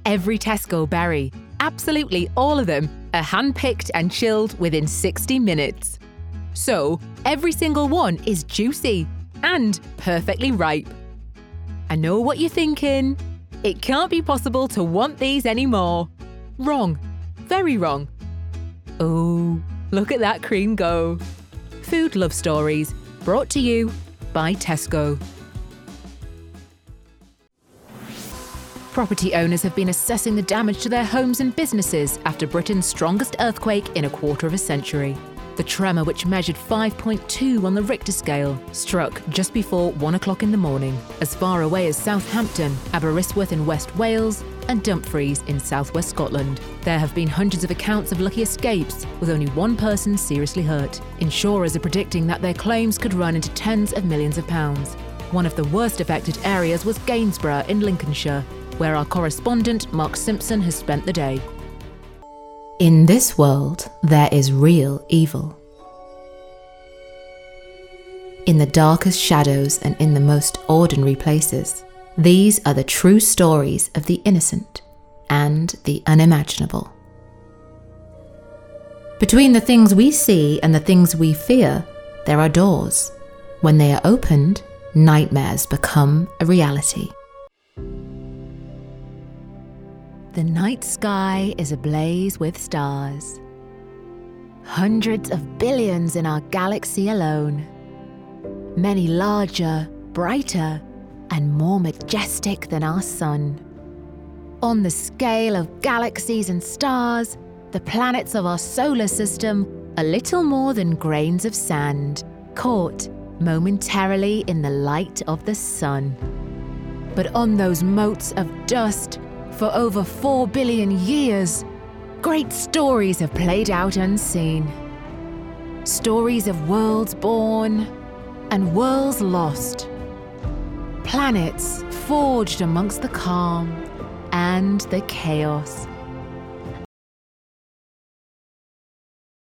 Every Tesco berry, absolutely all of them, are hand-picked and chilled within 60 minutes. So, every single one is juicy and perfectly ripe. I know what you're thinking. It can't be possible to want these anymore. Wrong. Very wrong. Oh, look at that cream go. Food Love Stories, brought to you by Tesco. Property owners have been assessing the damage to their homes and businesses after Britain's strongest earthquake in a quarter of a century. The tremor, which measured 5.2 on the Richter scale, struck just before 1 o'clock in the morning, as far away as Southampton, Aberystwyth in West Wales, and Dumfries in southwest Scotland. There have been hundreds of accounts of lucky escapes, with only one person seriously hurt. Insurers are predicting that their claims could run into tens of millions of pounds. One of the worst affected areas was Gainsborough in Lincolnshire, where our correspondent Mark Simpson has spent the day. In this world, there is real evil. In the darkest shadows and in the most ordinary places, these are the true stories of the innocent and the unimaginable. Between the things we see and the things we fear, there are doors. When they are opened, nightmares become a reality. The night sky is ablaze with stars. Hundreds of billions in our galaxy alone. Many larger, brighter, and more majestic than our sun. On the scale of galaxies and stars, the planets of our solar system are little more than grains of sand, caught momentarily in the light of the sun. But on those motes of dust, for over 4 billion years, great stories have played out unseen. Stories of worlds born and worlds lost. Planets forged amongst the calm and the chaos.